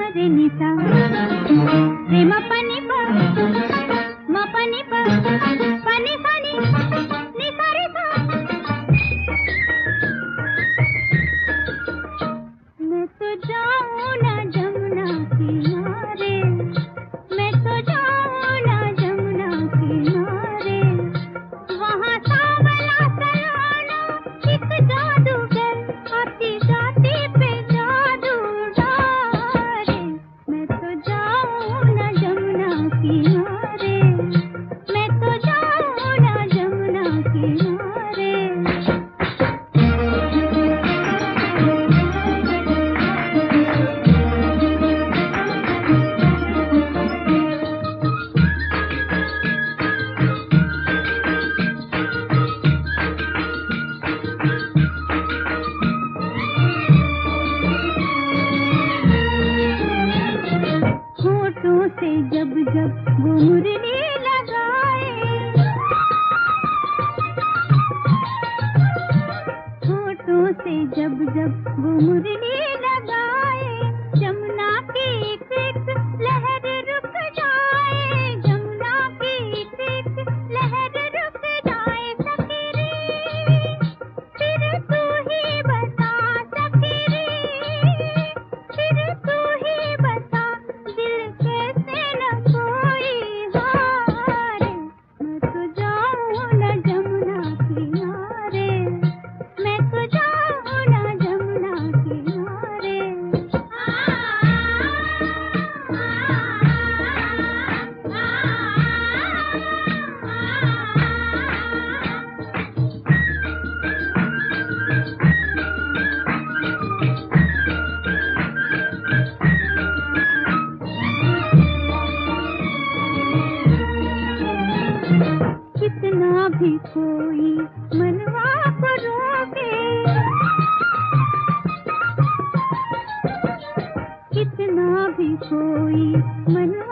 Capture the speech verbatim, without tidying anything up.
रे निसा रे म पनि प म पनि प पनि पनि निसा रे सा। मैं तो जाऊं ना जमुना किनारे, मैं तो जाऊं ना जमुना किनारे, वहाँ सांवला सलोना एक जादूगर आती जाती पे जादू डाले। मैं तो जाऊं ना जमुना किनारे, मैं तो जाऊं ना जमुना किनारे। होठों से जब जब वो मुरली लगाए, होठों से जब जब वो मुरली लगाए, जमुना की एक एक लहर रुक जाए, जमुना की एक एक लहर रुक जाए। सखीरी फिर तू ही बता, सखीरी फिर तू ही बता, दिल कैसे न कोई हारे। मैं तो जाऊं ना जमुना किनारे, मैं तो जाऊं ना जमुना किनारे। कितना भी कोई मनवा को रोके, कितना भी कोई मनवा